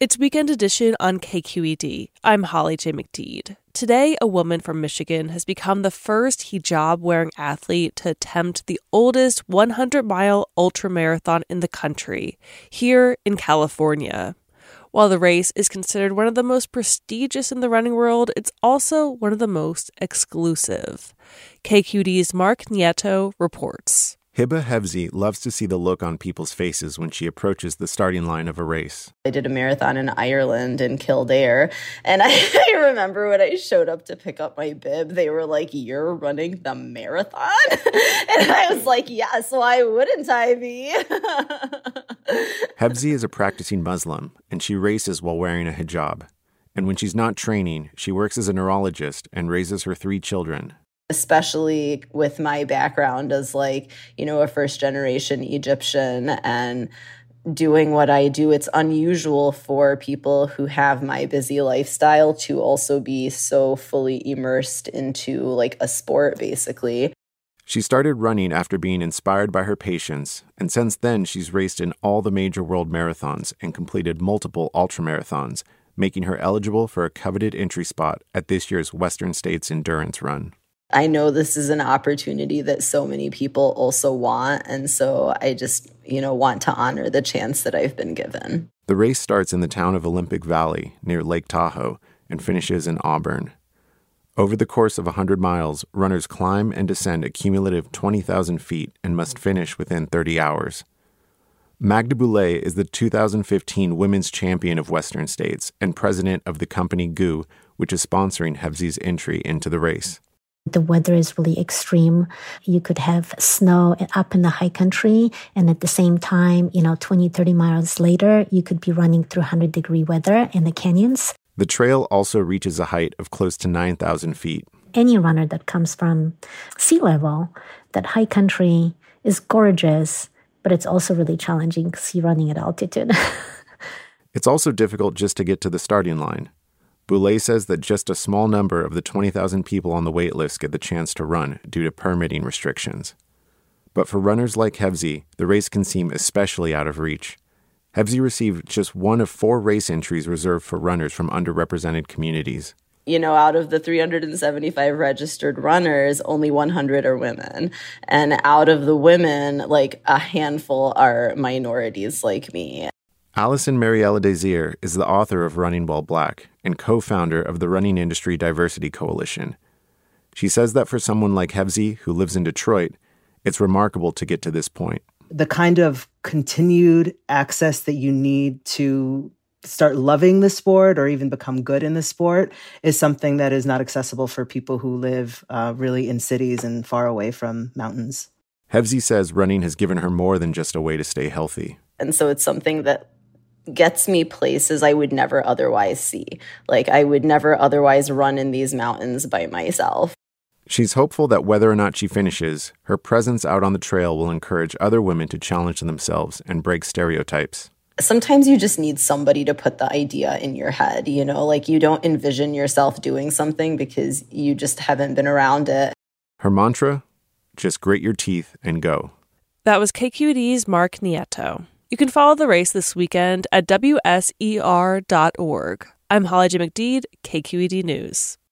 It's Weekend Edition on KQED. I'm Holly J. McDeed. Today, a woman from Michigan has become the first hijab-wearing athlete to attempt the oldest 100-mile ultramarathon in the country, here in California. While the race is considered one of the most prestigious in the running world, it's also one of the most exclusive. KQED's Mark Nieto reports. Hiba Hevzi loves to see the look on people's faces when she approaches the starting line of a race. I did a marathon in Ireland in Kildare, and I remember when I showed up to pick up my bib, they were like, "You're running the marathon?" And I was like, yes, why wouldn't I be? Hevzi is a practicing Muslim, and she races while wearing a hijab. And when she's not training, she works as a neurologist and raises her 3 children. Especially with my background as a first-generation Egyptian and doing what I do, it's unusual for people who have my busy lifestyle to also be so fully immersed into a sport, basically. She started running after being inspired by her patients, and since then she's raced in all the major world marathons and completed multiple ultramarathons, making her eligible for a coveted entry spot at this year's Western States Endurance Run. I know this is an opportunity that so many people also want, and so I just, want to honor the chance that I've been given. The race starts in the town of Olympic Valley, near Lake Tahoe, and finishes in Auburn. Over the course of 100 miles, runners climb and descend a cumulative 20,000 feet and must finish within 30 hours. Magda Boulay is the 2015 Women's Champion of Western States and president of the company GU, which is sponsoring Hevzi's entry into the race. The weather is really extreme. You could have snow up in the high country, and at the same time, 20, 30 miles later, you could be running through 100-degree weather in the canyons. The trail also reaches a height of close to 9,000 feet. Any runner that comes from sea level, that high country is gorgeous, but it's also really challenging because you're running at altitude. It's also difficult just to get to the starting line. Boulay says that just a small number of the 20,000 people on the wait list get the chance to run due to permitting restrictions. But for runners like Hevzi, the race can seem especially out of reach. Hevzi received just one of 4 race entries reserved for runners from underrepresented communities. Out of the 375 registered runners, only 100 are women. And out of the women, a handful are minorities like me. Allison Mariella Desir is the author of Running While Black and co-founder of the Running Industry Diversity Coalition. She says that for someone like Hevzi, who lives in Detroit, it's remarkable to get to this point. The kind of continued access that you need to start loving the sport or even become good in the sport is something that is not accessible for people who live really in cities and far away from mountains. Hevzi says running has given her more than just a way to stay healthy. And so it's something that gets me places I would never otherwise see. I would never otherwise run in these mountains by myself. She's hopeful that whether or not she finishes, her presence out on the trail will encourage other women to challenge themselves and break stereotypes. Sometimes you just need somebody to put the idea in your head, you don't envision yourself doing something because you just haven't been around it. Her mantra? Just grit your teeth and go. That was KQED's Mark Nieto. You can follow the race this weekend at WSER.org. I'm Holly J. McDeed, KQED News.